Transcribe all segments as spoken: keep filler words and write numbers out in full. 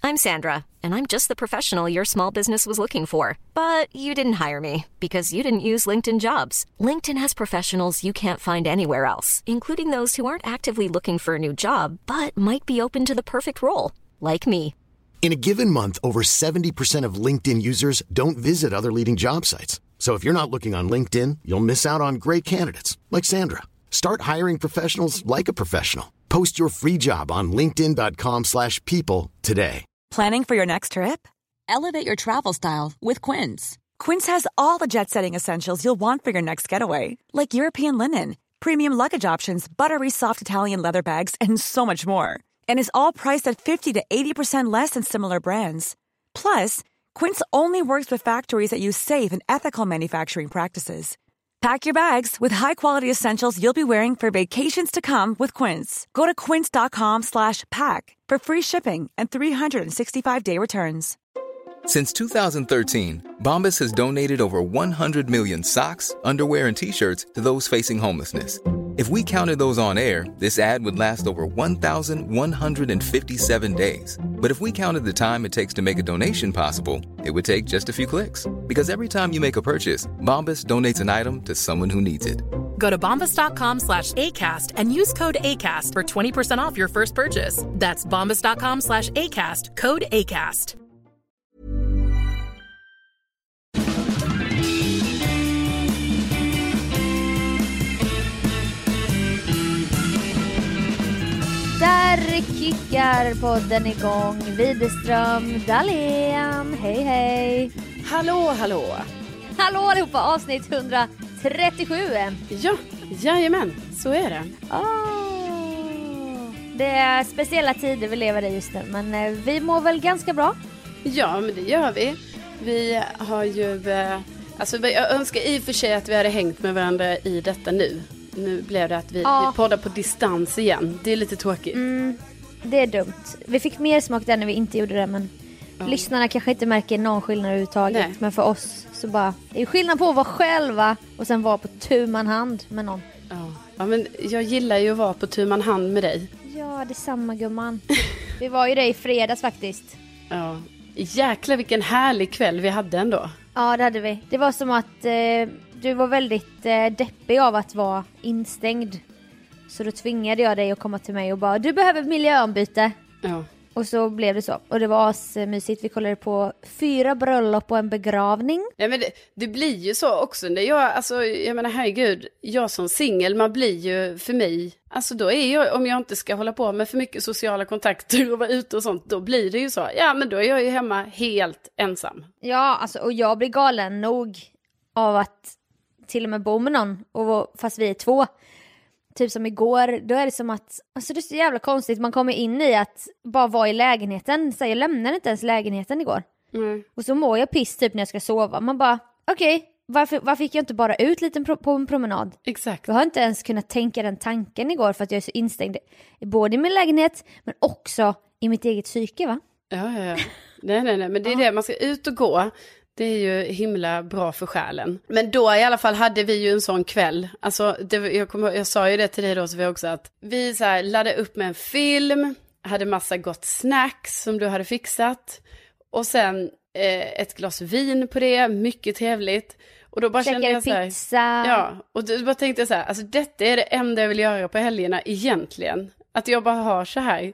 I'm Sandra, and I'm just the professional your small business was looking for. But you didn't hire me because you didn't use LinkedIn Jobs. LinkedIn has professionals you can't find anywhere else, including those who aren't actively looking for a new job, but might be open to the perfect role, like me. In a given month, over seventy percent of LinkedIn users don't visit other leading job sites. So if you're not looking on LinkedIn, you'll miss out on great candidates like Sandra. Start hiring professionals like a professional. Post your free job on linkedin dot com slash people today. Planning for your next trip? Elevate your travel style with Quince. Quince has all the jet-setting essentials you'll want for your next getaway, like European linen, premium luggage options, buttery soft Italian leather bags, and so much more. And is all priced at fifty to eighty percent less than similar brands. Plus, Quince only works with factories that use safe and ethical manufacturing practices. Pack your bags with high-quality essentials you'll be wearing for vacations to come with Quince. Go to quince dot com slash pack for free shipping and three sixty-five day returns. Since two thousand thirteen, Bombas has donated over one hundred million socks, underwear, and T-shirts to those facing homelessness. If we counted those on air, this ad would last over one thousand one hundred fifty-seven days. But if we counted the time it takes to make a donation possible, it would take just a few clicks. Because every time you make a purchase, Bombas donates an item to someone who needs it. Go to bombas dot com slash ACAST and use code ACAST for twenty percent off your first purchase. That's bombas dot com slash ACAST, code ACAST. Där kickar podden igång. Widerström Dahlén. Hej hej. Hallå, hallå. Hallå allihopa, avsnitt etthundratrettiosju. Ja, jajamän, så är det. Oh, det är speciella tider vi lever i just nu, men vi mår väl ganska bra? Ja, men det gör vi. Vi har ju... Alltså, jag önskar i och för sig att vi hade hängt med varandra i detta nu. Nu blev det att vi, ja. vi poddar på distans igen. Det är lite tråkigt. Mm, det är dumt. Vi fick mer smak där när vi inte gjorde det, men ja. Lyssnarna kanske inte märker någon skillnad överhuvudtaget. Nej. Men för oss så bara, det är skillnad på att vara själva och sen vara på tu man hand med någon. Ja. Ja, men jag gillar ju att vara på tu man hand med dig. Ja, det är samma gumman. Vi var ju det i fredags faktiskt. Ja, jäklar vilken härlig kväll vi hade ändå. Ja, det hade vi. Det var som att eh, du var väldigt eh, deppig av att vara instängd. Så då tvingade jag dig att komma till mig och bara, du behöver miljöombyte. Ja. Och så blev det så. Och det var asmysigt. Vi kollade på fyra bröllop och en begravning. Ja, men det, det blir ju så också. När jag, alltså, jag menar herregud, jag som singel, man blir ju för mig, alltså då är jag, om jag inte ska hålla på med för mycket sociala kontakter och vara ute och sånt, då blir det ju så. Ja, men då är jag ju hemma helt ensam. Ja, alltså, och jag blir galen nog av att till och med bo med någon, och, fast vi är två. Typ som igår, då är det som att, alltså det är så jävla konstigt, man kommer in i att bara vara i lägenheten. Så jag lämnade inte ens lägenheten igår. Mm. Och så mår jag piss typ när jag ska sova. Man bara, okej, okay, varför, varför gick jag inte bara ut lite pro- på en promenad? Exakt. Jag har inte ens kunnat tänka den tanken igår för att jag är så instängd både i min lägenhet men också i mitt eget psyke, va? Ja, ja, ja. Nej, nej, nej, men det är det, man ska ut och gå. Det är ju himla bra för själen. Men då i alla fall hade vi ju en sån kväll. Alltså, det, jag, kom, jag sa ju det till dig då, Sofia, också, att vi så här laddade upp med en film, hade massa gott snacks som du hade fixat. Och sen eh, ett glas vin på det, mycket trevligt. Och då bara Käkade kände jag så här, pizza. Ja, och då bara tänkte jag så här, alltså detta är det enda jag vill göra på helgerna egentligen. Att jag bara har så här...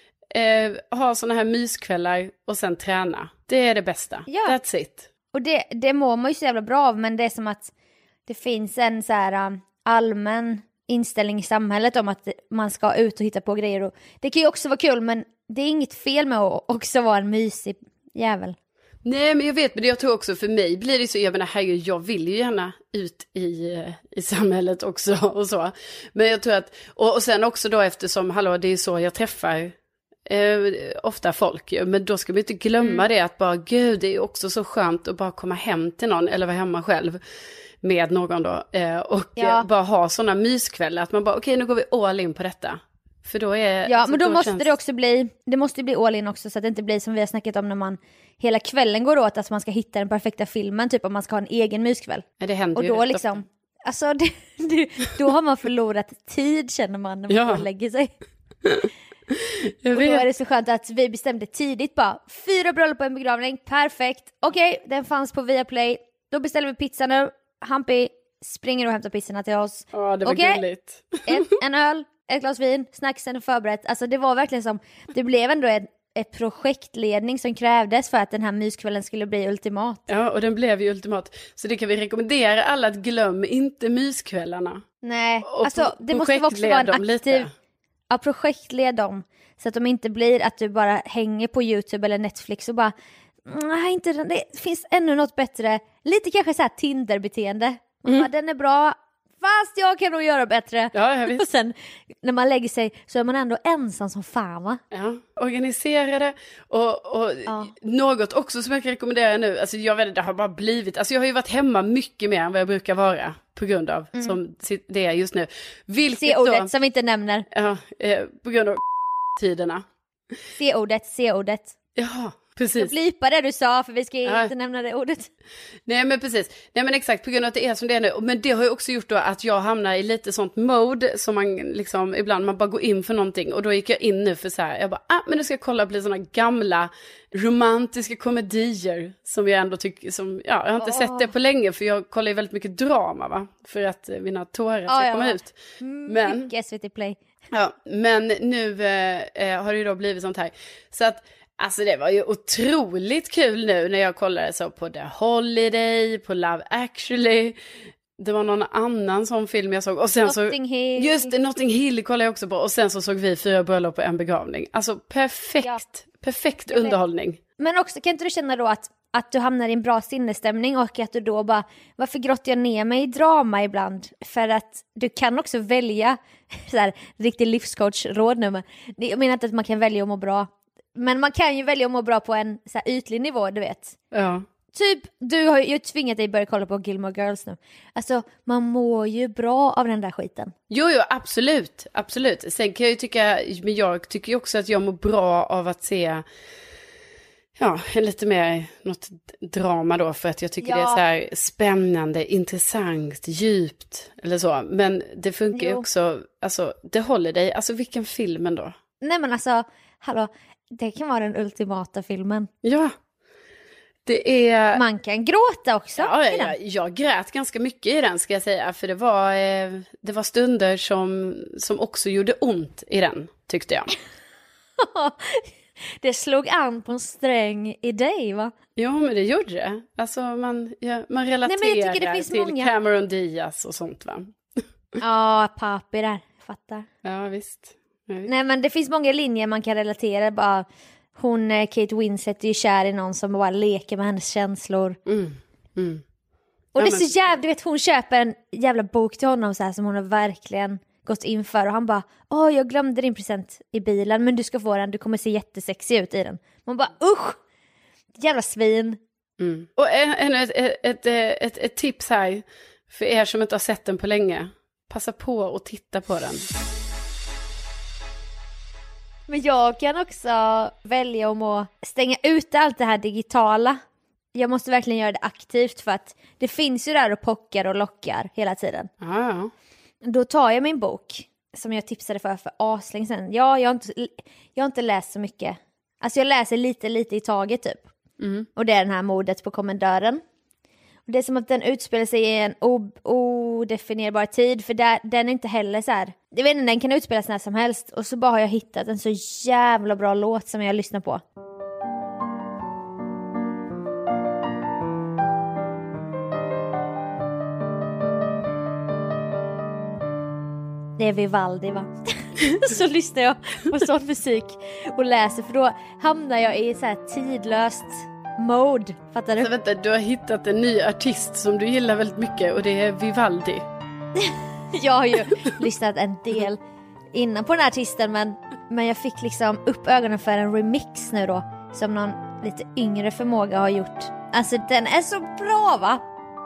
Eh, ha såna här myskvällar och sen träna. Det är det bästa. Ja. That's it. Och det, det mår man ju så jävla bra av, men det är som att det finns en så här um, allmän inställning i samhället om att man ska ut och hitta på grejer. Och det kan ju också vara kul, men det är inget fel med att också vara en mysig jävel. Nej, men jag vet, men jag tror också för mig blir det så, jag menar herregud, jag vill ju gärna ut i, i samhället också och så. Men jag tror att, och, och sen också då eftersom, hallå, det är så jag träffar Eh, ofta folk, men då ska vi inte glömma mm. det att bara, gud, det är också så skönt att bara komma hem till någon eller vara hemma själv med någon då eh, och ja. eh, bara ha sådana myskvällar att man bara, okej, okay, nu går vi all in på detta. För då är... Ja, men då, då måste känns... det också bli, det måste bli all in också, så att det inte blir som vi har snackat om när man hela kvällen går åt att man ska hitta den perfekta filmen, typ om man ska ha en egen myskväll. Ja, det händer och ju då rätt liksom, ofta. alltså det, det, då har man förlorat tid, känner man, när man ja. lägger sig. Jag och vet. då är det så skönt att vi bestämde tidigt bara, fyra bröllop på en begravning, perfekt. Okej, okay, den fanns på Viaplay. Då beställer vi pizza nu. Hampi springer och hämtar pizzorna till oss. Ja, det var okay. gulligt. Ett, en öl, ett glas vin, snacksen är förberett. Alltså det var verkligen som, det blev ändå ett, ett projektledning som krävdes för att den här myskvällen skulle bli ultimat. Ja, och den blev ju ultimat. Så det kan vi rekommendera alla att glöm inte myskvällarna. Nej, och alltså pro- det måste också vara en aktiv... Lite. Ja, projektled dem. Så att de inte blir att du bara hänger på YouTube eller Netflix och bara, nej, inte den. Det finns ännu något bättre. Lite kanske så här Tinder-beteende. Mm. Bara, den är bra, fast jag kan nog göra bättre. Ja, jag vet. Och sen när man lägger sig så är man ändå ensam som fan, va? Ja, organiserade och, och ja. Något också som jag kan rekommendera nu. Alltså jag vet, det har bara blivit, alltså jag har ju varit hemma mycket mer än vad jag brukar vara på grund av, mm. som det är just nu. Vilket se ordet då, som vi inte nämner. Ja, eh, på grund av tiderna. Se ordet, se ordet. Ja, precis. Jag blipar det du sa för vi ska ja. inte nämna det ordet. Nej men precis, nej men exakt på grund av att det är som det är nu. Men det har ju också gjort då att jag hamnar i lite sånt mode som man liksom ibland man bara går in för någonting. Och då gick jag in nu för så här, jag bara, ah men nu ska jag kolla på lite sådana gamla romantiska komedier som jag ändå tycker, som, ja jag har inte oh. sett det på länge för jag kollar ju väldigt mycket drama va, för att mina tårar ska oh, komma ja. ut. Men, mycket S V T Play. Ja, men nu eh, har det ju då blivit sånt här. Så att alltså det var ju otroligt kul nu när jag kollade så på The Holiday, på Love Actually. Det var någon annan sån film jag såg. Och sen Notting så, Hill. Just det, Notting Hill kollade jag också på. Och sen så såg vi fyra bröllop på en begravning. Alltså perfekt, ja. perfekt underhållning. Men också, kan inte du känna då att, att du hamnar i en bra sinnesstämning och att du då bara, varför grottar jag ner mig i drama ibland? För att du kan också välja, så här, riktig livscoach-råd nu. Men jag menar inte att man kan välja att må bra. Men man kan ju välja att må bra på en så här ytlig nivå, du vet. Ja. Typ, du har ju tvingat dig börja kolla på Gilmore Girls nu. Alltså, man mår ju bra av den där skiten. Jo, jo, absolut. Absolut. Sen kan jag ju tycka, men jag tycker ju också att jag mår bra av att se, ja, lite mer något drama då. För att jag tycker ja. det är så här spännande, intressant, djupt eller så. Men det funkar jo. ju också, alltså, det håller dig. Alltså, vilken film ändå? Nej, men alltså, hallå, det kan vara den ultimata filmen. Ja. Det är... Man kan gråta också ja, i den. Jag, jag grät ganska mycket i den ska jag säga. För det var, eh, det var stunder som, som också gjorde ont i den, tyckte jag. Det slog an på en sträng i dig, va? Jo, men det gjorde det. Alltså man, ja, man relaterar Nej, men jag tycker det finns till många... Cameron Diaz och sånt, va? Ja, papi där, fattar. Ja, visst. Ja, visst. Nej, men det finns många linjer man kan relatera. Bara, hon, Kate Winslet, är ju kär i någon som bara leker med hennes känslor. Mm, mm. Och ja, det är men... så jävla, du vet, hon köper en jävla bok till honom så här, som hon har verkligen gått in för. Och han bara, åh, jag glömde din present i bilen, men du ska få den, du kommer se jättesexig ut i den. Man bara, usch, jävla svin. Mm. Och ännu ett, ett, ett, ett, ett tips här, för er som inte har sett den på länge. Passa på att titta på den. Men jag kan också välja om att stänga ut allt det här digitala. Jag måste verkligen göra det aktivt för att det finns ju där och pockar och lockar hela tiden. Ah. Då tar jag min bok som jag tipsade för för aslänge sedan. Ja, jag har, inte, jag har inte läst så mycket. Alltså jag läser lite, lite i taget typ. Mm. Och det är den här Mordet på kommendören. Och det är som att den utspelar sig i en o- odefinierbar tid. För där, den är inte heller så här. Jag vet inte, den kan utspelas när som helst. Och så bara har jag hittat en så jävla bra låt som jag lyssnar på. Det är Vivaldi, va? Så lyssnar jag på sån musik och läser. För då hamnar jag i så här tidlöst mode. Fattar du? Så vänta, du har hittat en ny artist som du gillar väldigt mycket. Och det är Vivaldi. Jag har ju lyssnat en del innan på den här artisten. Men, men jag fick liksom upp ögonen för en remix nu då. Som någon lite yngre förmåga har gjort. Alltså den är så bra, va?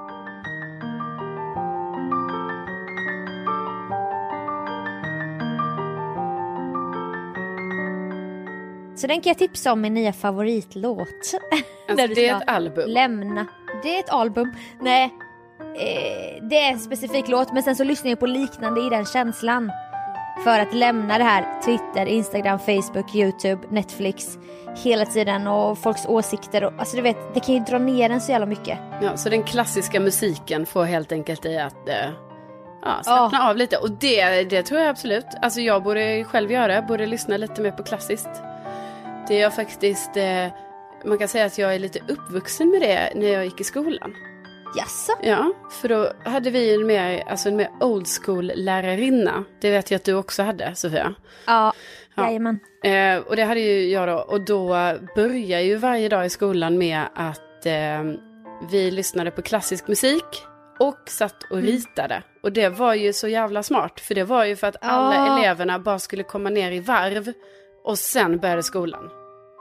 Så den kan jag tipsa om min nya favoritlåt. Alltså det är ett album? Lämna. Det är ett album. Nej, eh, det är en specifik låt. Men sen så lyssnar jag på liknande i den känslan. för att lämna det här Twitter, Instagram, Facebook, YouTube, Netflix hela tiden och folks åsikter. Och, alltså du vet, det kan ju dra ner en så jävla mycket. Ja, så den klassiska musiken får helt enkelt i att eh, ja, slappna oh. av lite. Och det, det tror jag absolut. Alltså jag borde själv göra, borde lyssna lite mer på klassiskt. Det är jag faktiskt, eh, man kan säga att jag är lite uppvuxen med det när jag gick i skolan. Jaså? Ja, för då hade vi en mer, alltså en mer old school lärarinna. Det vet jag att du också hade, Sofia. Ja, ja. Jajamän. Eh, och det hade ju jag då. Och då börjar ju varje dag i skolan med att eh, vi lyssnade på klassisk musik och satt och ritade. Mm. Och det var ju så jävla smart. För det var ju för att alla ja. eleverna bara skulle komma ner i varv och sen började skolan.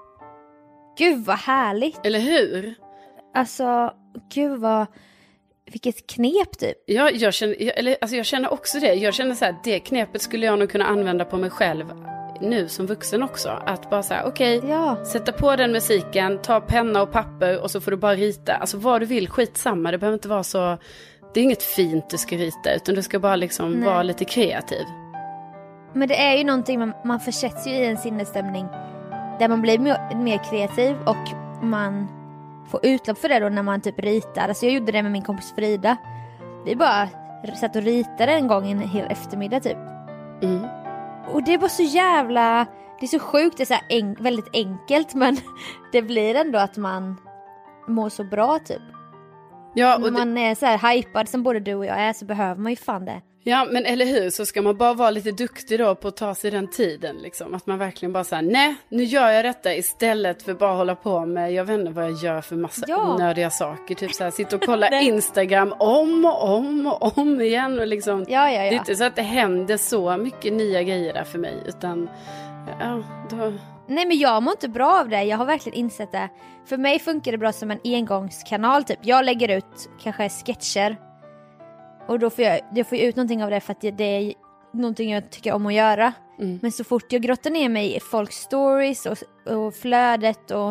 Gud vad härligt. Eller hur? Alltså, gud vad... Vilket knep typ. Ja, jag känner, jag, eller, alltså jag känner också det. Jag känner så här, det knepet skulle jag nog kunna använda på mig själv nu som vuxen också. Att bara så här, okej, okay, ja. sätta på den musiken, ta penna och papper och så får du bara rita. Alltså vad du vill, skitsamma. Det behöver inte vara så... Det är inget fint du ska rita, utan du ska bara liksom Nej. vara lite kreativ. Men det är ju någonting, man, man försätts ju i en sinnesstämning där man blir mer, mer kreativ och man får utlopp för det då när man typ ritar. Alltså jag gjorde det med min kompis Frida. Vi bara satt och ritade en gång en hel eftermiddag typ. Mm. Och det var så jävla... Det är så sjukt, det är så här en, väldigt enkelt, men det blir ändå att man mår så bra typ. Ja, och när man det... är så här hypad som både du och jag är, så behöver man ju fan det. Ja, men eller hur, så ska man bara vara lite duktig då på att ta sig den tiden liksom. Att man verkligen bara säger nej, nu gör jag detta istället för bara hålla på med, jag vet inte vad jag gör för massa ja. onödiga saker. Typ så här, sitta och kolla Instagram om och om och om igen och liksom. Ja, ja, ja. Det är inte så att det händer så mycket nya grejer där för mig, utan ja, då... Nej, men jag mår inte bra av det. Jag har verkligen insett det. För mig funkar det bra som en engångskanal typ. Jag lägger ut kanske sketcher. Och då får jag, jag får ut någonting av det för att det är någonting jag tycker om att göra. Mm. Men så fort jag grottar ner mig i folks stories och, och flödet och...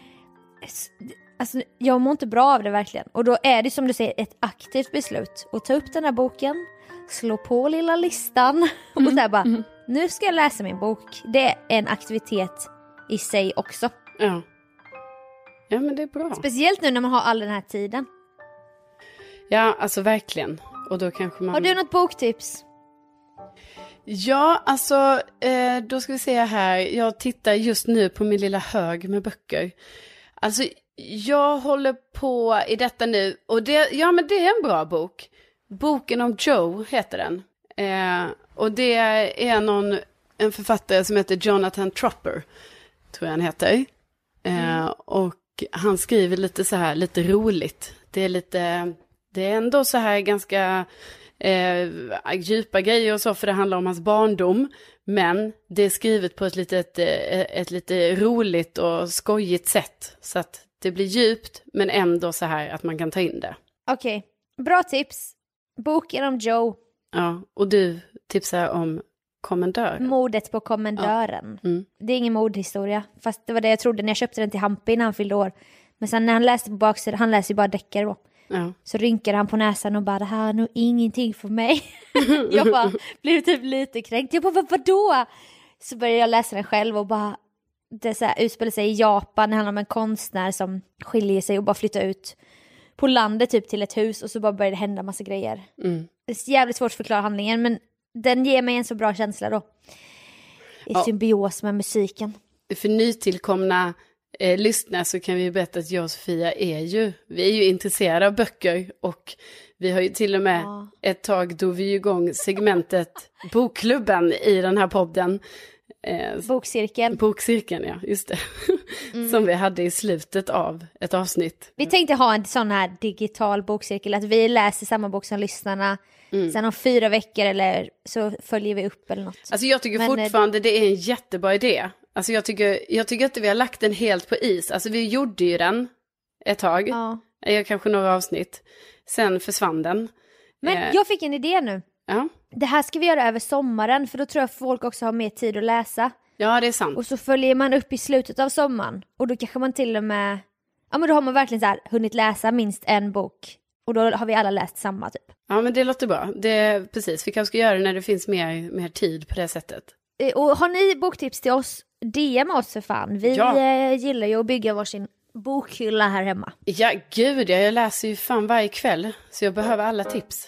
Alltså, jag mår inte bra av det verkligen. Och då är det som du säger ett aktivt beslut. Att ta upp den här boken, slå på lilla listan och så här bara... Mm. Nu ska jag läsa min bok. Det är en aktivitet i sig också. Ja. Ja, men det är bra. Speciellt nu när man har all den här tiden. Ja, alltså verkligen. Och då kanske man... Har du något boktips? Ja, alltså eh, då ska vi se här. Jag tittar just nu på min lilla hög med böcker. Alltså jag håller på i detta nu. Och det, ja, men det är en bra bok. Boken om Joe heter den. Eh, och det är någon, en författare som heter Jonathan Tropper, tror jag han heter. Eh, mm. Och han skriver lite så här, lite roligt. Det är lite, det är ändå så här ganska eh, djupa grejer och så, för det handlar om hans barndom. Men det är skrivet på ett litet, ett, ett lite roligt och skojigt sätt. Så att det blir djupt, men ändå så här att man kan ta in det. Okej, okay. Bra tips. Boken om Joe. Ja, och du tipsar om kommendören. Mordet på kommendören. Ja. Mm. Det är ingen mordhistoria. Fast det var det jag trodde när jag köpte den till Hampi när han fyllde år. Men sen när han läste på baksidan, han läser ju bara deckare då. Ja. Så rynkade han på näsan och bara, det här är nog ingenting för mig. Jag bara blev typ lite kränkt. Jag bara, vad, vadå? Så började jag läsa den själv och bara, det så här, utspelar sig i Japan. Det handlar om en konstnär som skiljer sig och bara flyttar ut på landet typ till ett hus. Och så bara börjar det hända massa grejer. Mm. Det är jävligt svårt att förklara handlingen, men den ger mig en så bra känsla då. I ja. symbios med musiken. För nytillkomna eh, lyssnare så kan vi berätta att jag och Sofia är ju, vi är ju intresserade av böcker, och vi har ju till och med ja. ett tag då vi igång segmentet Bokklubben i den här podden. Eh, Bokcirkeln. Bokcirkeln, ja, just det. Mm. Som vi hade i slutet av ett avsnitt. Vi tänkte ha en sån här digital bokcirkel, att vi läser samma bok som lyssnarna. Mm. Sen om fyra veckor eller så följer vi upp eller något. Alltså jag tycker Men, fortfarande det är en jättebra idé. Alltså jag tycker, jag tycker inte vi har lagt den helt på is. Alltså vi gjorde ju den ett tag. Ja. Kanske några avsnitt. Sen försvann den. Men eh. jag fick en idé nu. Ja. Det här ska vi göra över sommaren, för då tror jag folk också har mer tid att läsa. Ja, det är sant. Och så följer man upp i slutet av sommaren. Och då kanske man till och med... Ja, men då har man verkligen så här hunnit läsa minst en bok Och då har vi alla läst samma typ. Ja, men det låter bra. Det, precis, vi kanske ska göra det när det finns mer, mer tid på det sättet. Och har ni boktips till oss, D M oss för fan. Vi ja. eh, gillar ju att bygga varsin bokhylla här hemma. Ja, gud, jag läser ju fan varje kväll. Så jag behöver alla tips.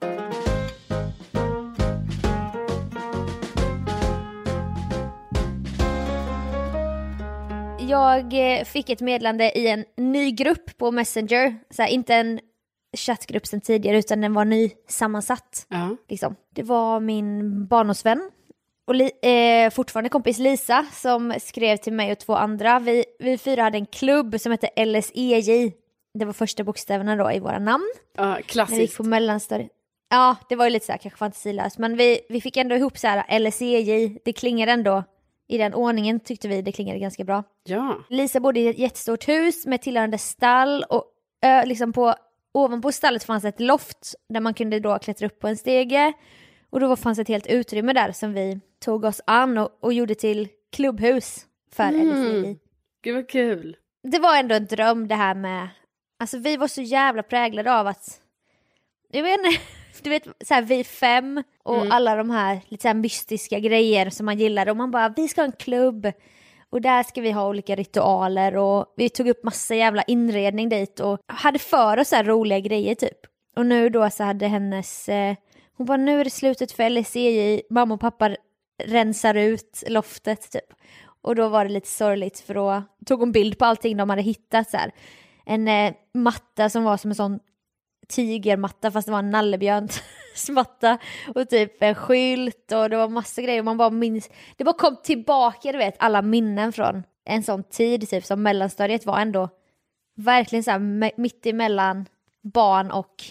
Jag fick ett meddelande i en ny grupp på Messenger. Så här, inte en chattgrupp sedan tidigare utan den var ny sammansatt. Uh-huh. Liksom. Det var min barndomsvän och li- eh, fortfarande kompis Lisa som skrev till mig och två andra. Vi, vi fyra hade en klubb som hette L S E J. Det var första bokstäverna då i våra namn. Ja, uh, klassiskt. När vi gick på mellanstadiet. Ja, det var ju lite så här, kanske fantasilöst. Men vi, vi fick ändå ihop så här L S E J. Det klingar ändå. I den ordningen tyckte vi det klingade ganska bra. Ja. Lisa bodde i ett jättestort hus med tillhörande stall. Och ö, liksom på, ovanpå stallet fanns ett loft där man kunde då klättra upp på en stege. Och då fanns ett helt utrymme där som vi tog oss an och, och gjorde till klubbhus för mm. L S E J. Gud vad kul. Det var ändå en dröm det här med... Alltså vi var så jävla präglade av att... Jag vet inte... Du vet, så här, vi fem och mm. alla de här lite så här mystiska grejer som man gillar. Och man bara, vi ska ha en klubb. Och där ska vi ha olika ritualer. Och vi tog upp massa jävla inredning dit. Och hade för oss så här roliga grejer typ. Och nu då så hade hennes... Eh, hon bara, nu är det slutet för L S E J. Mamma och pappa rensar ut loftet typ. Och då var det lite sorgligt för då tog hon bild på allting de hade hittat. Så här. En eh, matta som var som en sån... tigermatta fast det var en nallebjörns matta och typ en skylt och det var massa grejer och man bara minns, det bara kom tillbaka du vet alla minnen från en sån tid typ som mellanstadiet var ändå verkligen så här m- mitt emellan barn och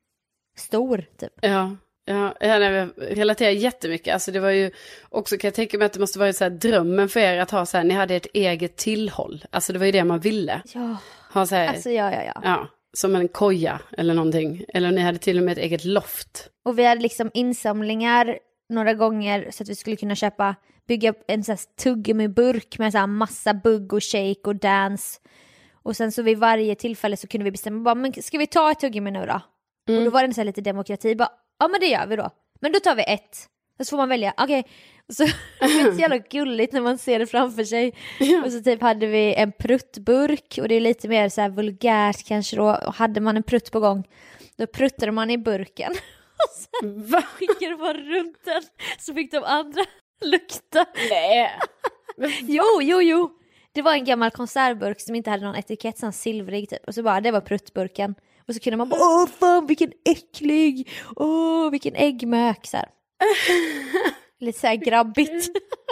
stor typ. Ja, ja jag relaterar jättemycket, alltså det var ju också kan jag tänka mig att det måste vara så här drömmen för er att ha så här, ni hade ett eget tillhåll, alltså det var ju det man ville. Ja, ha så här, alltså ja ja ja. Ja. Som en koja eller någonting. Eller ni hade till och med ett eget loft. Och vi hade liksom insamlingar några gånger så att vi skulle kunna köpa, bygga en sån här tuggummi-burk med så här massa bugg och shake och dance. Och sen så vid varje tillfälle så kunde vi bestämma, bara, men ska vi ta ett tuggummi nu då? Mm. Och då var det en sån här lite demokrati, bara, ja men det gör vi då. Men då tar vi ett. Och så får man välja, okej. Okay. Så det är så jävla gulligt när man ser det framför sig. Ja. Och så typ hade vi en pruttburk. Och det är lite mer så här vulgärt kanske då. Och hade man en prutt på gång, då pruttade man i burken. Och sen Va? skickade man runt den. Så fick de andra lukta. Nej. jo, jo, jo. Det var en gammal konservburk som inte hade någon etikett, sån silvrig typ. Och så bara, det var pruttburken. Och så kunde man bara, åh fan vilken äcklig. Åh vilken äggmök så här. Lite så här grabbigt.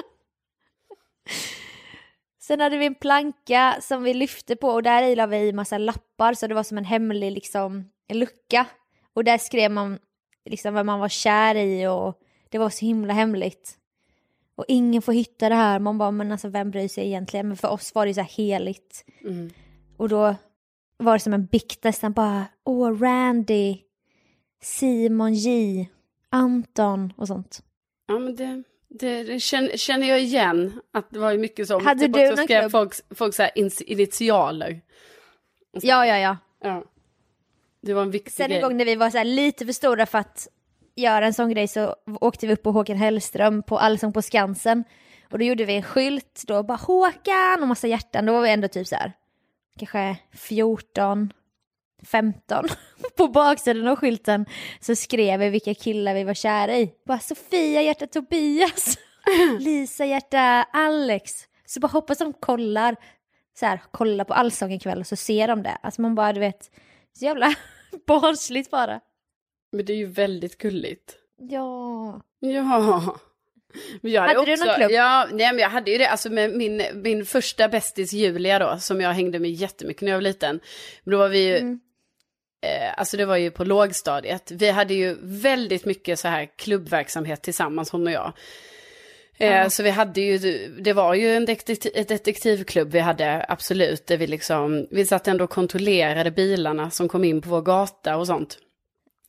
Sen hade vi en planka som vi lyfte på. Och där i la vi massa lappar. Så det var som en hemlig liksom, en lucka. Och där skrev man liksom vad man var kär i. Och det var så himla hemligt. Och ingen får hitta det här. Man bara, men alltså vem bryr sig egentligen? Men för oss var det så här heligt. Mm. Och då var det som en bikt nästan bara. Åh, Randy. Simon J. Anton och sånt. Ja, men det, det, det känner, känner jag igen. Att det var ju mycket så. Hade typ du också skrev folk, folk så här initialer. Så, ja, ja, ja. Ja. Det var en viktig Sen grej. en gång när vi var så här lite för stora för att göra en sån grej så åkte vi upp på Håkan Hellström på Allsång på Skansen. Och då gjorde vi en skylt då bara Håkan och massa hjärtan. Då var vi ändå typ så här kanske fjorton, femton. På baksidan av skylten så skrev vi vilka killar vi var kära i. Bara Sofia hjärta Tobias. Lisa hjärta Alex. Så bara hoppas de kollar så här, kollar på Allsång ikväll och så ser de det. Alltså man bara, du vet, så jävla barnsligt bara. Men det är ju väldigt gulligt. Ja. Ja. Men jag hade, hade också, du någon klubb? Ja, nej, men jag hade ju det. Alltså med min, min första bästis Julia då, som jag hängde med jättemycket när jag var liten. Men då var vi ju, mm. eh, alltså det var ju på lågstadiet. Vi hade ju väldigt mycket så här klubbverksamhet tillsammans, hon och jag. Eh, mm. Så vi hade ju, det var ju en detektiv, ett detektivklubb vi hade, absolut. Där vi liksom, vi satt ändå och kontrollerade bilarna som kom in på vår gata och sånt.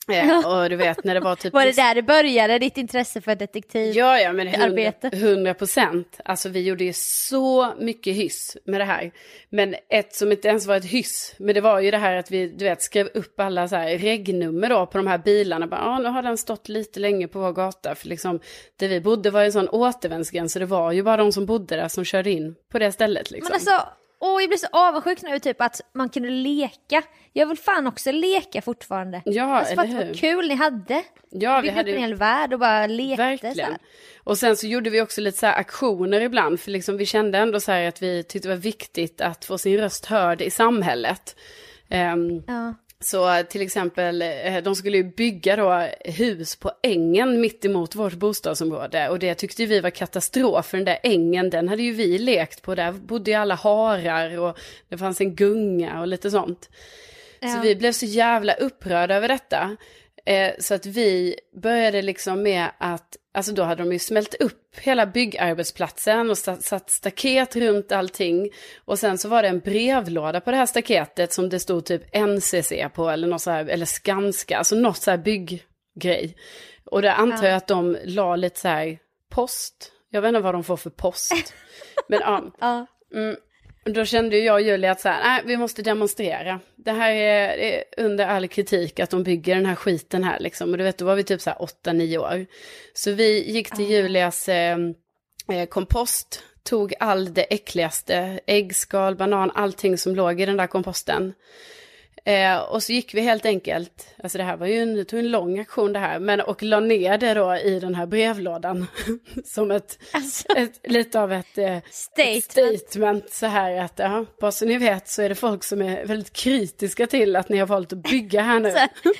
Ja, och du vet när det var typ... Var det där det började, ditt intresse för detektiv? Ja, ja, men arbete? hundra procent. Alltså vi gjorde ju så mycket hyss med det här. Men ett som inte ens var ett hyss, men det var ju det här att vi, du vet, skrev upp alla så här regnummer då på de här bilarna. Bara, ah, nu har den stått lite länge på vår gata. För liksom, där vi bodde var ju en sån återvändsgräns, så det var ju bara de som bodde där som körde in på det stället liksom. Men alltså... Åh, jag blir så avundsjuk nu typ att man kunde leka. Jag vill fan också leka fortfarande. Ja, alltså, eller för hur? Vad kul ni hade. Ja, vi vi hade en hel värld och bara lekte. Verkligen. Så här. Och sen så gjorde vi också lite så här aktioner ibland. För liksom vi kände ändå så här att vi tyckte det var viktigt att få sin röst hörd i samhället. Um, ja. Så till exempel, de skulle ju bygga då hus på ängen mitt emot vårt bostadsområde. Och det tyckte vi var katastrof, för den där ängen, den hade ju vi lekt på. Där bodde ju alla harar och det fanns en gunga och lite sånt. Ja. Så vi blev så jävla upprörda över detta. Eh, så att vi började liksom med att, alltså då hade de ju smält upp hela byggarbetsplatsen och satt staket runt allting. Och sen så var det en brevlåda på det här staketet som det stod typ N C C på eller något så här, eller Skanska, alltså något så här bygggrej. Och det antar jag att de la lite så här post. Jag vet inte vad de får för post. Men ja. ja. Mm. Då kände jag och Julia att så här, nej, vi måste demonstrera. Det här är, är under all kritik att de bygger den här skiten här liksom. Och du vet, då var vi typ så här åtta, nio år. Så vi gick till Julias eh, kompost, tog all det äckligaste, äggskal, banan, allting som låg i den där komposten. Eh, och så gick vi helt enkelt, alltså det här var ju en, det tog en lång aktion det här, men och la ner det då i den här brevlådan som ett, alltså, ett lite av ett, eh, statement. ett statement så här att, ja, bara så ni vet så är det folk som är väldigt kritiska till att ni har valt att bygga här nu.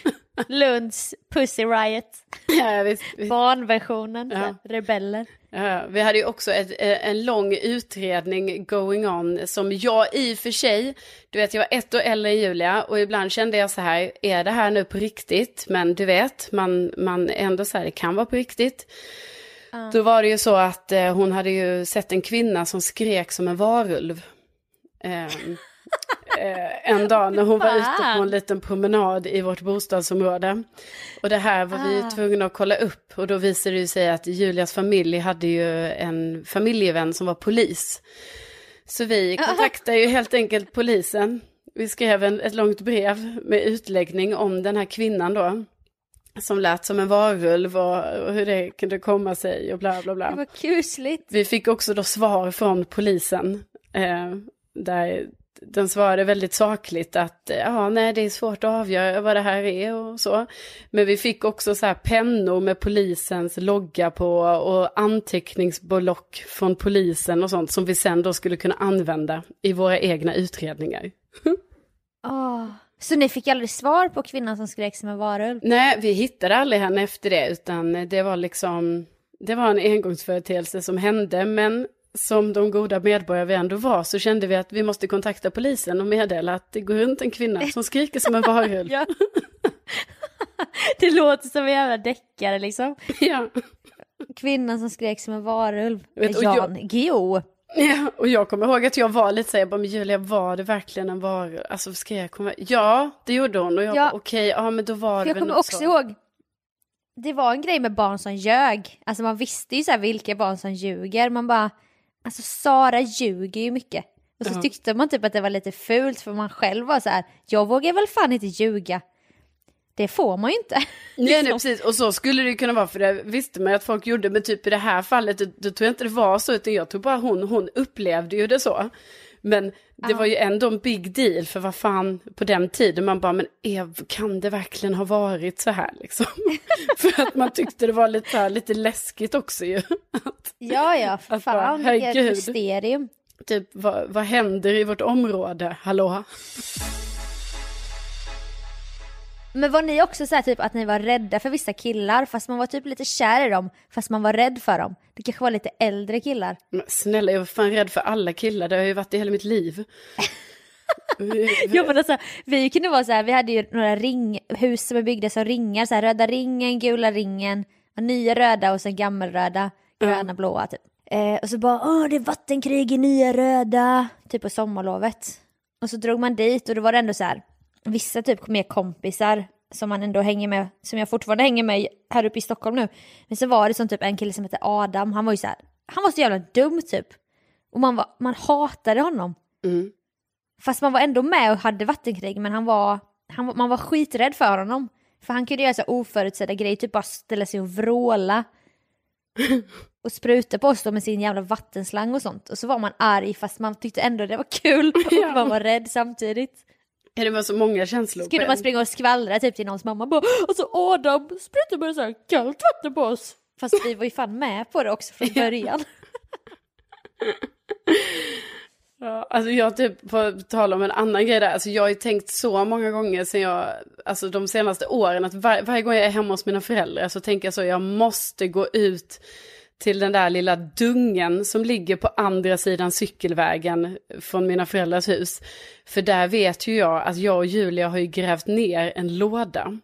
Lunds Pussy Riot. Ja, visst, visst. Barnversionen, ja. Rebeller. Ja, vi hade ju också ett, en lång utredning going on som jag i och för sig, du vet jag var ett år äldre än Julia och ibland kände jag så här, är det här nu på riktigt? Men du vet, man, man ändå så här, det kan vara på riktigt. Uh. Då var det ju så att eh, hon hade ju sett en kvinna som skrek som en varulv. Eh, eh, en dag när hon var ute på en liten promenad i vårt bostadsområde. Och det här var vi ah. tvungna att kolla upp. Och då visade det sig att Julias familj hade ju en familjevän som var polis. Så vi kontaktade ju helt enkelt polisen. Vi skrev en, ett långt brev med utläggning om den här kvinnan då. Som lät som en varulv och, och hur det kunde komma sig och bla bla bla. Det var kusligt. Vi fick också då svar från polisen. Eh, där den svarade väldigt sakligt att ja, nej, det är svårt att avgöra vad det här är och så. Men vi fick också så här pennor med polisens logga på och anteckningsblock från polisen och sånt som vi sen då skulle kunna använda i våra egna utredningar. Oh. Så ni fick aldrig svar på kvinnan som skrek som en varulv? Nej, vi hittade aldrig henne efter det, utan det var liksom, det var en engångsföreteelse som hände, men som de goda medborgare vi ändå var så kände vi att vi måste kontakta polisen och meddela att det går runt en kvinna som skriker som en varulv. Ja. Det låter som en jävla deckare liksom. Ja. Kvinnan som skrek som en varulv. Vet, Jan Geo. Ja, och jag kommer ihåg att jag var lite så här, jag bara, men Julia, var det verkligen en varulv? Alltså skrek hon, ja, det gjorde hon. Och jag ja. bara, okej, ja men då var det jag väl kommer också så. ihåg, det var en grej med barn som ljög. Alltså man visste ju så här vilka barn som ljuger. Man bara, alltså Sara ljuger ju mycket. Och så uh-huh. tyckte man typ att det var lite fult för man själv var så här, jag vågar väl fan inte ljuga. Det får man ju inte. Nej, nej, precis. Och så skulle det ju kunna vara, för det visste man att folk gjorde. Men typ i det här fallet, då, då tror jag inte det var så. Utan jag tror bara hon, hon upplevde ju det så. Men det uh-huh. var ju ändå en big deal. För vad fan, på den tiden man bara, men Ev, kan det verkligen ha varit så här liksom? För att man tyckte det var lite, här, lite läskigt också ju. Att, ja, ja, för fan, bara, vilket mysterium. Typ, vad, vad händer i vårt område? Hallå? Men var ni också så här typ att ni var rädda för vissa killar fast man var typ lite kär i dem fast man var rädd för dem? Det kanske var lite äldre killar. Men snälla, jag var fan rädd för alla killar. Det har ju varit i hela mitt liv. Ja, men alltså, vi kunde vara så här, vi hade ju några ringhus som är byggda som ringar, så här, röda ringen, gula ringen, nya röda och sen gammelröda, gröna, mm. blåa typ. Eh, och så bara, åh det är vattenkrig i nya röda, typ på sommarlovet. Och så drog man dit och då var det ändå så här, vissa typ mer kompisar som man ändå hänger med, som jag fortfarande hänger med här uppe i Stockholm nu. Men så var det som typ en kille som heter Adam, han var ju så här, han var så jävla dum typ. Och man, var, man hatade honom. Mm. Fast man var ändå med och hade vattenkrig, men han var, han, man var skiträdd för honom. För han kunde göra så oförutsedda grejer, typ bara ställa sig och vråla. Och spruta på oss då med sin jävla vattenslang och sånt. Och så var man arg fast man tyckte ändå det var kul. Ja. Och man var rädd samtidigt. Ja, det var så många känslor. Så kunde man springa och skvallra typ till någons mamma. Bara, alltså Adam, spruta bara så här kallt vatten på oss. Fast vi var ju fan med på det också från början. Ja, alltså jag typ, på tal om en annan grej där, alltså jag har ju tänkt så många gånger sen jag, alltså de senaste åren, att var, varje gång jag är hemma hos mina föräldrar så tänker jag så, jag måste gå ut till den där lilla dungen som ligger på andra sidan cykelvägen från mina föräldrars hus. För där vet ju jag att jag och Julia har ju grävt ner en låda.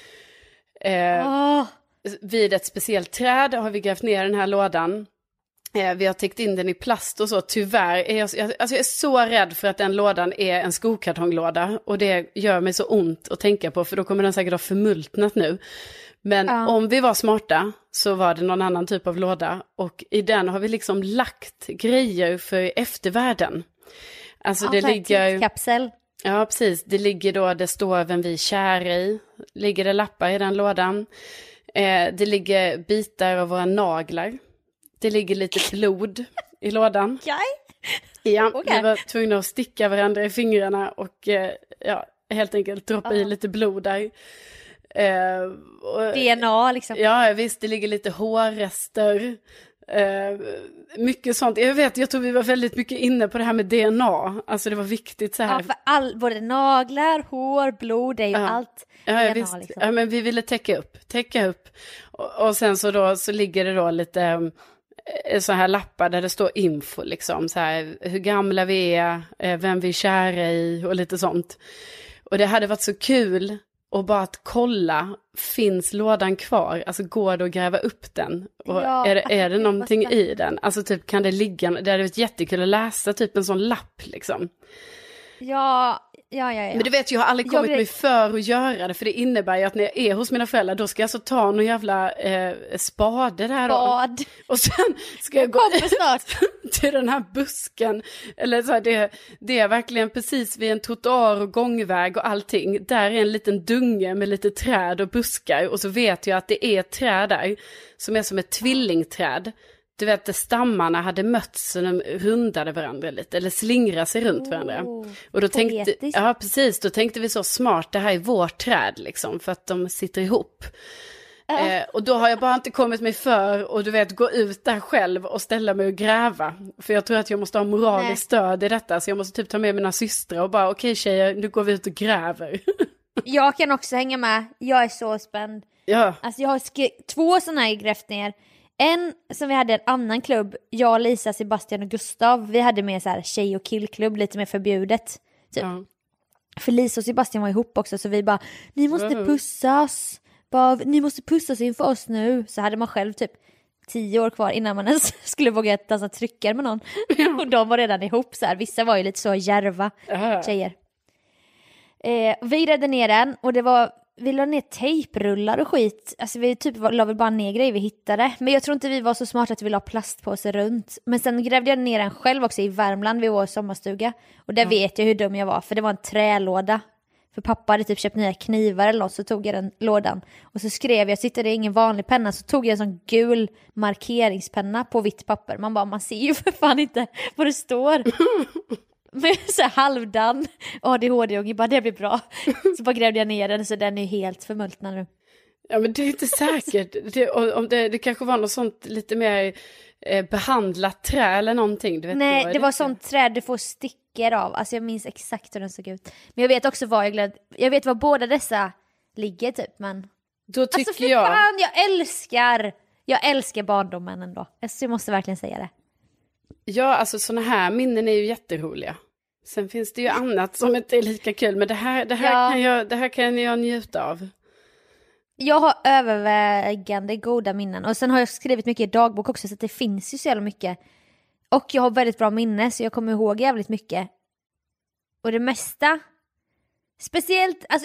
Eh, Oh. Vid ett speciellt träd har vi grävt ner den här lådan. Vi har täckt in den i plast och så. Tyvärr är jag, alltså jag är så rädd för att den lådan är en skokartonglåda. Och det gör mig så ont att tänka på, för då kommer den säkert ha förmultnat nu. Men Ja. om vi var smarta så var det någon annan typ av låda. Och i den har vi liksom lagt grejer för eftervärlden. Alltså Ja, det så här ligger... tidskapsel. Ja, precis. Det ligger då, det står vem vi är kära i. Ligger det lappar i den lådan. Eh, det ligger bitar av våra naglar. Det ligger lite blod i lådan. Okay. Ja, Okay. vi var tvungna att sticka varandra i fingrarna och eh, ja, helt enkelt droppa uh. i lite blod där. Eh, och, D N A liksom. Ja, visst, det ligger lite hårrester. Eh, mycket sånt. Jag vet, jag tror vi var väldigt mycket inne på det här med D N A. Alltså det var viktigt så här. Ja, för all, både naglar, hår, blod, det är ju Ja. allt Ja, D N A visst. liksom. Ja, men vi ville täcka upp, täcka upp. Och, och sen så då så ligger det då lite eh, så här lappar där det står info liksom, så här hur gamla vi är, eh, vem vi är kära i och lite sånt. Och det hade varit så kul och bara att kolla, finns lådan kvar? Alltså går det att gräva upp den? Och Ja, är det, är det alltså, någonting vad i den? Alltså typ kan det ligga, det hade varit jättekul att läsa typ en sån lapp liksom. Ja, ja, ja, ja. Men du vet, jag har aldrig kommit Jag mig vet- för att göra det. För det innebär ju att när jag är hos mina föräldrar, då ska jag alltså ta någon jävla eh, spade där då. Bad. Och sen ska jag gå Kommer ut snart. till den här busken. Eller så här, det, det är verkligen precis vid en trottoar och gångväg och allting. Där är en liten dunge med lite träd och buskar. Och så vet jag att det är ett träd där som är som ett tvillingträd. Du vet, att stammarna hade mötts så de rundade varandra lite. Eller slingrade sig runt varandra. Oh, Och då tänkte, poetiskt. ja precis, då tänkte vi så smart, det här är vårt träd liksom. För att de sitter ihop. Eh, och då har jag bara inte kommit mig för och du vet gå ut där själv och ställa mig och gräva. För jag tror att jag måste ha moraliskt Nej. stöd i detta. Så jag måste typ ta med mina systrar och bara okej tjejer, nu går vi ut och gräver. Jag kan också hänga med. Jag är så spänd. Ja, Alltså jag har skri- två sådana här grävt ner. En som vi hade i en annan klubb. Jag, Lisa, Sebastian och Gustav. Vi hade med så här tjej- och killklubb, lite mer förbjudet. Typ. ja. För Lisa och Sebastian var ihop också, så vi bara, ni måste Mm. pussas. Bara, ni måste pussas inför oss nu. Så hade man själv typ tio år kvar innan man ens skulle våga dansa tryckare med någon. Och de var redan ihop så här. Vissa var ju lite så djärva Ja. tjejer. Eh, vi grävde ner den och det var, vi la ner tejprullar och skit. Alltså vi typ var- la väl bara ner grejer vi hittade. Men jag tror inte vi var så smarta att vi la plastpåse runt. Men sen grävde jag ner den själv också i Värmland vid vår sommarstuga. Och där vet jag hur dum jag var, för det var en trälåda. För pappa hade typ köpt nya knivar eller något, så tog jag den lådan. Och så skrev jag, så hittade jag ingen vanlig penna, så tog jag en sån gul markeringspenna på vitt papper. Man bara, man ser ju för fan inte vad det står. Med så här halvdan A D H D-unge, bara det blir bra. Så bara grävde jag ner den, så den är helt förmultnad nu. Ja, men det är inte säkert. Det, om det, det kanske var något sånt lite mer eh, behandlat trä eller någonting. Du vet, Nej, då är det var inte- sånt träd du får stickor av. Alltså jag minns exakt hur den såg ut. Men jag vet också vad jag glömde. Jag vet var båda dessa ligger typ, men... Då tycker Alltså för jag... fan, jag älskar... Jag älskar barndomen ändå. Alltså, jag måste verkligen säga det. Ja, alltså såna här minnen är ju jätteroliga. Sen finns det ju annat som inte är lika kul. Men det här, det här, Ja. kan, jag, det här kan jag njuta av. Jag har övervägande goda minnen. Och sen har jag skrivit mycket i dagbok också, så att det finns ju så jävla mycket. Och jag har väldigt bra minne, så jag kommer ihåg jävligt mycket. Och det mesta... Speciellt, alltså in,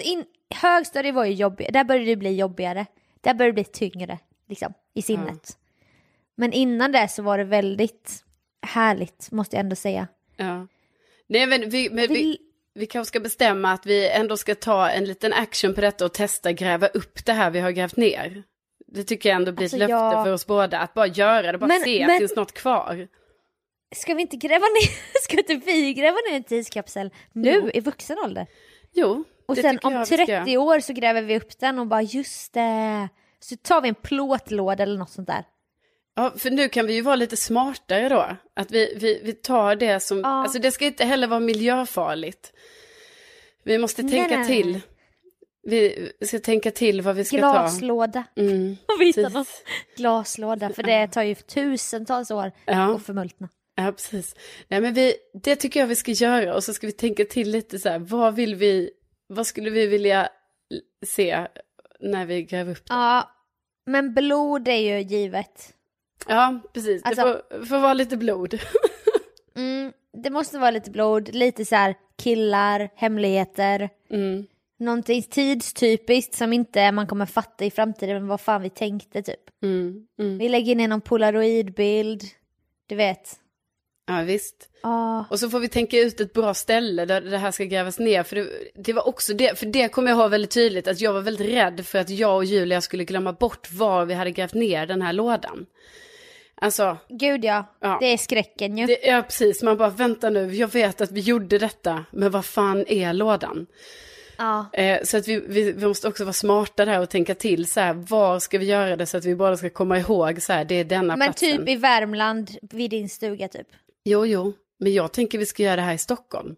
högstadiet var ju jobbigt. Där började det bli jobbigare. Där började det bli tyngre liksom, i sinnet. Ja. Men innan det så var det väldigt härligt, måste jag ändå säga. Ja. Nej, men vi, men vi, vi kanske ska bestämma att vi ändå ska ta en liten action på detta och testa gräva upp det här vi har grävt ner. Det tycker jag ändå blir alltså, ett löfte jag... för oss båda. Att bara göra det, bara men, se men... att det finns något kvar. Ska vi inte gräva ner, ska inte vi gräva ner en tidskapsel nu jo. i vuxen ålder? Jo. Och sen om trettio år så gräver vi upp den och bara just det. Så tar vi en plåtlåda eller något sånt där. Ja, för nu kan vi ju vara lite smartare då. Att vi, vi, vi tar det som... Ja. Alltså det ska inte heller vara miljöfarligt. Vi måste tänka nej, nej, till. Nej. Vi ska tänka till vad vi ska Glaslåda. ta. Mm, Glaslåda. Glaslåda, för det tar ju tusentals år ja. att förmultna. Ja, precis. Nej, men vi, det tycker jag vi ska göra. Och så ska vi tänka till lite så här. Vad vill vi... Vad skulle vi vilja se när vi gräver upp det? Ja, men blod är ju givet. Ja, precis. Alltså, det får, får vara lite blod. mm, det måste vara lite blod. Lite så här killar, hemligheter. Mm. Någonting tidstypiskt som inte man kommer fatta i framtiden. Men vad fan vi tänkte typ. Mm, mm. Vi lägger ner någon polaroidbild. Du vet. Ja, visst. Oh. Och så får vi tänka ut ett bra ställe där det här ska grävas ner. För det, det var också det, för det kommer jag ha väldigt tydligt. Att jag var väldigt rädd för att jag och Julia skulle glömma bort var vi hade grävt ner den här lådan. Alltså. Gud ja, ja. Det är skräcken ju. Det, ja, precis. Man bara, vänta nu. Jag vet att vi gjorde detta. Men vad fan är lådan? Ja. Eh, så att vi, vi, vi måste också vara smarta där och tänka till. Så här, var ska vi göra det så att vi bara ska komma ihåg. Så här, det är denna Men platsen. typ i Värmland, vid din stuga typ. Jo, jo. Men jag tänker vi ska göra det här i Stockholm.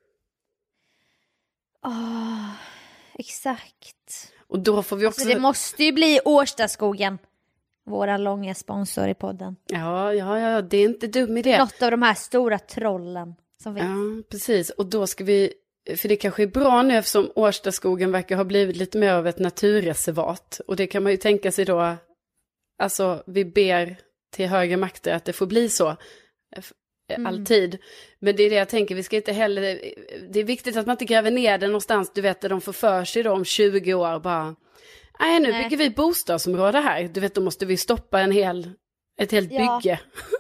Ja, oh, exakt. Och då får vi också... Alltså det måste ju bli Årstaskogen. Våra långa sponsor i podden. Ja, ja, ja. Det är inte dum idé. Något av de här stora trollen som finns. Ja, precis. Och då ska vi... För det kanske är bra nu eftersom Årstaskogen verkar ha blivit lite mer av ett naturreservat. Och det kan man ju tänka sig då... Alltså, vi ber till högre makter att det får bli så... Mm. Alltid. Men det är det jag tänker, vi ska inte heller, det är viktigt att man inte gräver ner det någonstans, du vet, där de får för sig då om tjugo år bara, nej nu nej. bygger vi bostadsområde här, du vet, då måste vi stoppa en hel, ett helt ja. bygge.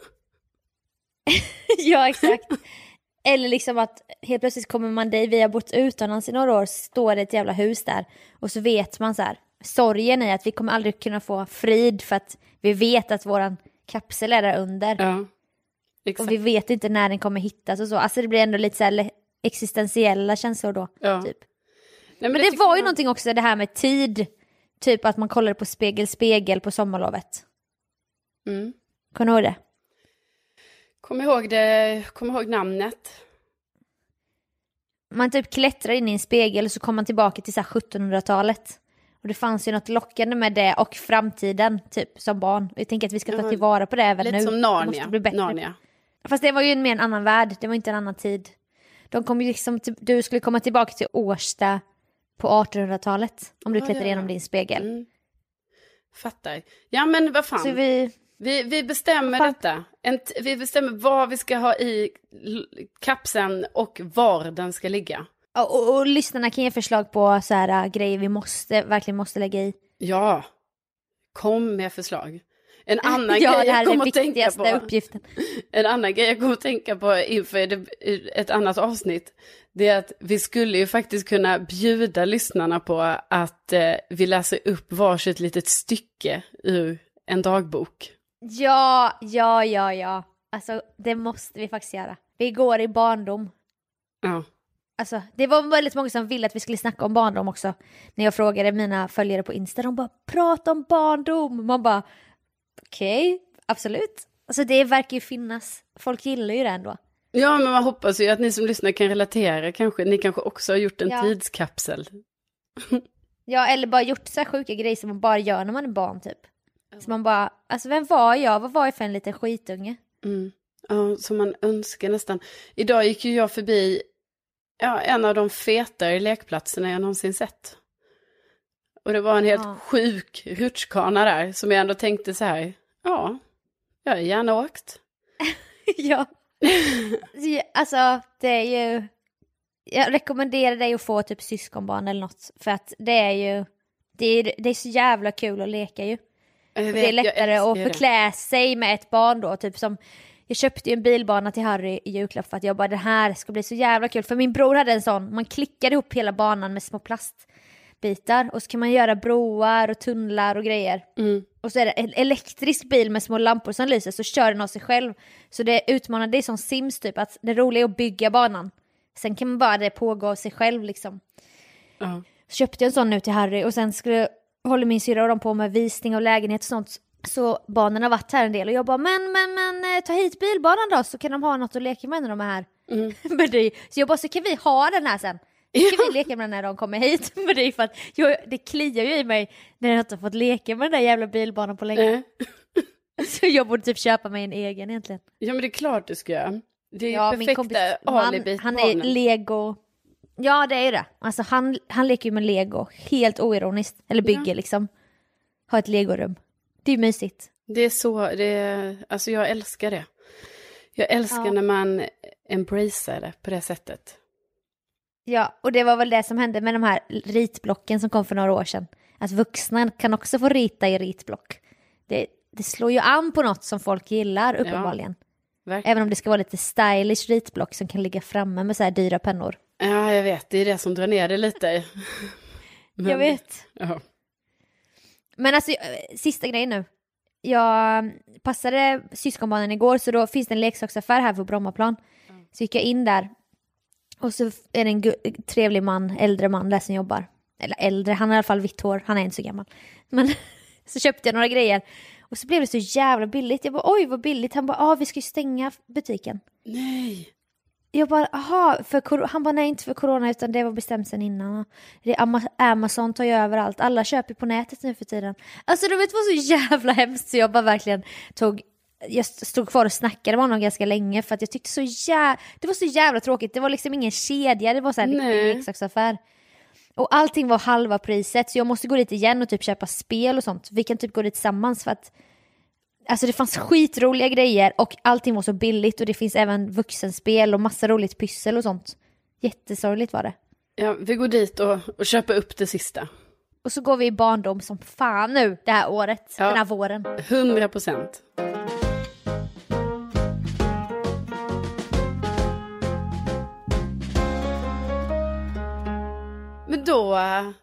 Ja, exakt. Eller liksom att helt plötsligt kommer man dig, vi har bott utomlands i några år, står det ett jävla hus där och så vet man så här, sorgen i att vi kommer aldrig kunna få frid för att vi vet att våran kapsel är där under. Ja. Exakt. Och vi vet inte när den kommer hittas och så. Alltså det blir ändå lite så här existentiella känslor då. Ja. Typ. Nej, men men det, det var ju man... någonting också, det här med tid. Typ att man kollade på Spegel, Spegel på sommarlovet. Mm. Kommer du ihåg det? Kom ihåg det, kom ihåg namnet. Man typ klättrar in i en spegel och så kommer man tillbaka till så här sjuttonhundratalet. Och det fanns ju något lockande med det och framtiden typ som barn. Och jag tänker att vi ska ta tillvara på det även lite nu. Lite som Narnia. Det Narnia. Fast det var ju en mer en annan värld. Det var inte en annan tid. De kom ju liksom till, du skulle komma tillbaka till Årsta på artonhundratalet. Om du ja, klättrar ja, ja. igenom din spegel. Mm. Fattar. Ja men vad fan. Så vi... Vi, vi bestämmer fan. detta. En, vi bestämmer vad vi ska ha i kapseln och var den ska ligga. Och, och, och lyssnarna kan ge förslag på så här uh, grejer vi måste, verkligen måste lägga i. Ja, kom med förslag. En annan ja, grej det här jag kommer är att tänka på. Uppgiften. En annan grej jag kommer att tänka på inför det, ett annat avsnitt. Det är att vi skulle ju faktiskt kunna bjuda lyssnarna på att eh, vi läser upp varsitt litet stycke ur en dagbok. Ja, ja, ja, ja. Alltså det måste vi faktiskt göra. Vi går i barndom. Ja. Alltså, det var väldigt många som ville att vi skulle snacka om barndom också. När jag frågade mina följare på Insta, de bara, prata om barndom. Man bara, okej, okay, absolut. Alltså det verkar ju finnas. Folk gillar ju det ändå. Ja, men man hoppas ju att ni som lyssnar kan relatera. Kanske, ni kanske också har gjort en ja. tidskapsel. Ja, eller bara gjort så här sjuka grejer som man bara gör när man är barn typ. Så man bara, alltså vem var jag? Vad var jag för en liten skitunge? Mm. Ja, som man önskar nästan. Idag gick ju jag förbi ja, en av de fetare lekplatserna jag någonsin sett. Och det var en helt ja. sjuk rutschkana där som jag ändå tänkte så här, ja, jag har gärna åkt. Ja. Alltså, det är ju jag rekommenderar dig att få typ syskonbarn eller något. För att det är ju, det är, det är så jävla kul att leka ju. Vet, det är lättare att förklä sig med ett barn då. Typ som, jag köpte ju en bilbana till Harry i julklapp för att jag bara, det här ska bli så jävla kul. För min bror hade en sån, man klickade ihop hela banan med små plastbitar. Och så kan man göra broar och tunnlar och grejer. Mm. Och så är det en elektrisk bil med små lampor som lyser, så kör den av sig själv. Så det utmanar, det är som Sims typ, att det roliga är att bygga banan. Sen kan man bara det pågå av sig själv liksom. Uh-huh. Så köpte jag en sån nu till Harry och sen skulle håller min syrra och de på med visning av lägenhet och sånt. Så barnen har varit här en del och jag bara, men, men, men ta hit bilbanan då så kan de ha något att leka med när de är här. Mm. Men det, så jag bara, så kan vi ha den här sen. Så kan vi leka med den när de kommer hit. Men det är för att jag, det kliar ju i mig när jag inte har fått leka med den där jävla bilbanan på länge. Mm. Så jag borde typ köpa mig en egen egentligen. Ja men det är klart du ska göra. Det är ja, ju perfekta kompis, alibi. Han, han är Lego. Ja det är det. Alltså han, han leker ju med Lego. Helt oironiskt. Eller bygger ja. liksom. Har ett Legorum. Det är mysigt. Det är så, det är, alltså jag älskar det. Jag älskar ja. när man embracear det på det sättet. Ja, och det var väl det som hände med de här ritblocken som kom för några år sedan. Att vuxna kan också få rita i ritblock. Det, det slår ju an på något som folk gillar uppenbarligen. Ja, även om det ska vara lite stylish ritblock som kan ligga framme med så här dyra pennor. Ja, jag vet. Det är det som drar ner det lite. Men, jag vet. Ja. Men alltså, sista grejen nu. Jag passade syskonbarnen igår så då finns det en leksaksaffär här på Brommaplan. Mm. Så gick jag in där. Och så är det en gu- trevlig man, äldre man där som jobbar. Eller äldre, han har i alla fall vitt hår. Han är inte så gammal. Men så köpte jag några grejer. Och så blev det så jävla billigt. Jag bara, oj vad billigt. Han bara, ah, vi ska ju stänga butiken. Nej. Jag bara, aha, för kor- han bara, nej inte för corona utan det var bestämt sen innan. Det Am- Amazon tar ju överallt. Alla köper på nätet nu för tiden. Alltså det var så jävla hemskt så jag bara verkligen tog... Jag stod kvar och snackade med honom ganska länge för att jag tyckte så jävla... Det var så jävla tråkigt. Det var liksom ingen kedja, det var så här en leksaksaffär. Och allting var halva priset så jag måste gå dit igen och typ köpa spel och sånt. Vi kan typ gå dit tillsammans för att... Alltså det fanns skitroliga grejer och allting var så billigt och det finns även vuxenspel och massa roligt pyssel och sånt. Jättesorgligt var det. Ja, vi går dit och, och köper upp det sista. Och så går vi i barndom som fan nu det här året, ja, den här våren. Hundra procent. Men då,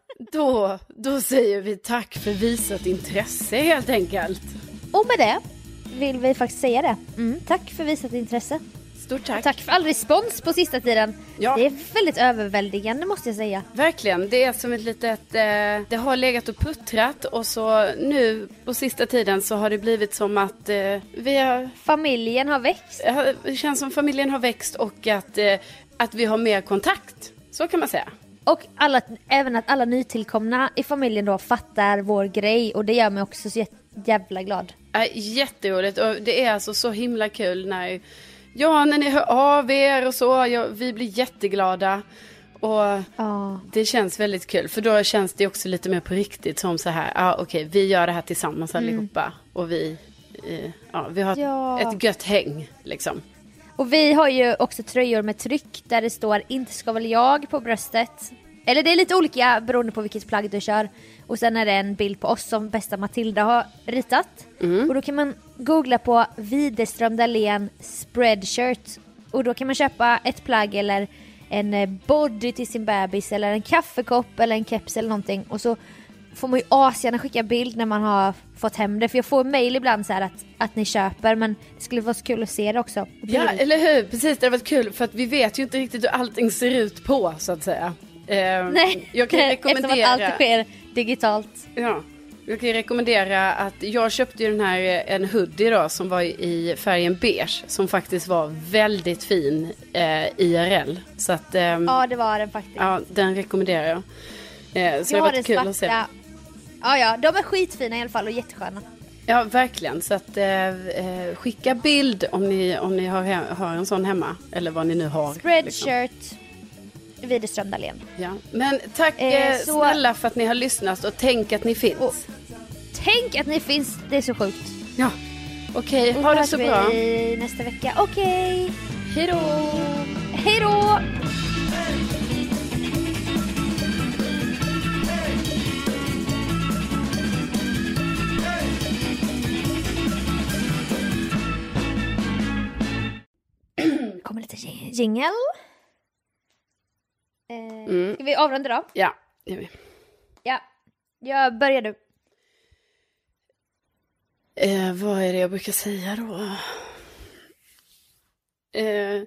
då, då säger vi tack för visat intresse helt enkelt. Och med det vill vi faktiskt säga det. Mm, tack för visat intresse. Stort tack. Och tack för all respons på sista tiden. Ja. Det är väldigt överväldigande måste jag säga. Verkligen, det är som ett litet... Eh, det har legat och puttrat och så nu på sista tiden så har det blivit som att eh, vi har... Familjen har växt. Det känns som familjen har växt och att, eh, att vi har mer kontakt. Så kan man säga. Och alla, även att alla nytillkomna i familjen då fattar vår grej. Och det gör mig också så jävla glad. Äh, jätteroligt och det är alltså så himla kul när... Ja, när ni hör av er och så, ja, vi blir jätteglada och oh. det känns väldigt kul för då känns det också lite mer på riktigt som så här, ja ah, okej, okay, vi gör det här tillsammans mm. allihopa och vi, eh, ja, vi har ja. ett gött häng liksom. Och vi har ju också tröjor med tryck där det står inte ska väl jag på bröstet. Eller det är lite olika beroende på vilket plagg du kör. Och sen är det en bild på oss som bästa Matilda har ritat. Mm. Och då kan man googla på Widerström Dahlén spreadshirt. Och då kan man köpa ett plagg eller en body till sin bebis. Eller en kaffekopp eller en keps eller någonting. Och så får man ju asgärna skicka bild när man har fått hem det. För jag får mejl ibland så här att, att ni köper. Men det skulle vara så kul att se det också. Ja, eller hur? Precis, det har varit kul. För att vi vet ju inte riktigt hur allting ser ut på, så att säga. Eh, Nej, jag kan rekommendera... eftersom att allt sker digitalt. Ja, jag kan rekommendera att jag köpte ju den här, en hoodie då, som var i färgen beige. Som faktiskt var väldigt fin eh, I R L. Så att, eh, ja, det var den faktiskt. Ja, den rekommenderar jag. Eh, så jag det har varit kul svarta. Att se. Ja, ja, de är skitfina i alla fall och jättesköna. Ja, verkligen. Så att eh, skicka bild om ni, om ni har, har en sån hemma. Eller vad ni nu har. Spreadshirt. Liksom. Widerström Dahlén. Ja. Men tack eh, så... snälla för att ni har lyssnat och tänk att ni finns. Och, tänk att ni finns, det är så sjukt. Ja, okej, okay. Ha det så bra. Vi nästa vecka, okej. Okay. Hej då. Hej då. jingle. Eh, Mm. Ska vi avrunda då? Ja, det gör vi. Ja, jag börjar du. Eh, vad är det jag brukar säga då? Eh,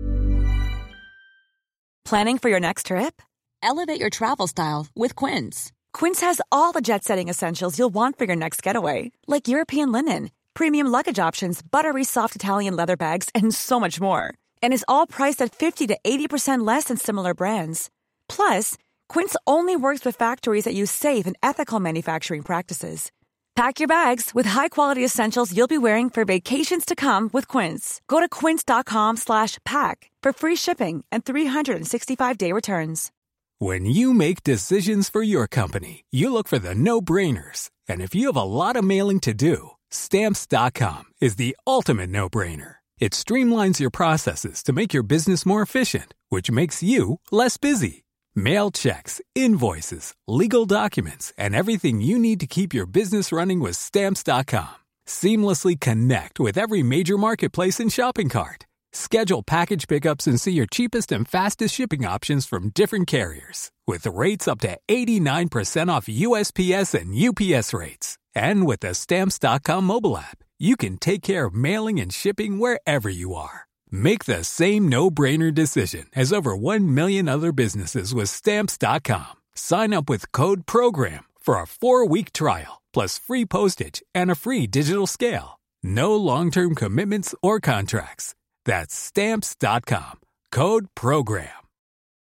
Planning for your next trip? Elevate your travel style with Quince. Quince has all the jet-setting essentials you'll want for your next getaway, like European linen, premium luggage options, buttery soft Italian leather bags, and so much more. And is all priced at fifty to eighty percent less than similar brands. Plus, Quince only works with factories that use safe and ethical manufacturing practices. Pack your bags with high-quality essentials you'll be wearing for vacations to come with Quince. Go to quince.com slash pack for free shipping and three sixty-five day returns. When you make decisions for your company, you look for the no-brainers. And if you have a lot of mailing to do, Stamps dot com is the ultimate no-brainer. It streamlines your processes to make your business more efficient, which makes you less busy. Mail checks, invoices, legal documents, and everything you need to keep your business running with Stamps dot com. Seamlessly connect with every major marketplace and shopping cart. Schedule package pickups and see your cheapest and fastest shipping options from different carriers, with rates up to eighty-nine percent off U S P S and U P S rates. And with the Stamps dot com mobile app, you can take care of mailing and shipping wherever you are. Make the same no-brainer decision as over one million other businesses with Stamps dot com. Sign up with code PROGRAM for a four-week trial, plus free postage and a free digital scale. No long-term commitments or contracts. That's Stamps dot com. Code PROGRAM.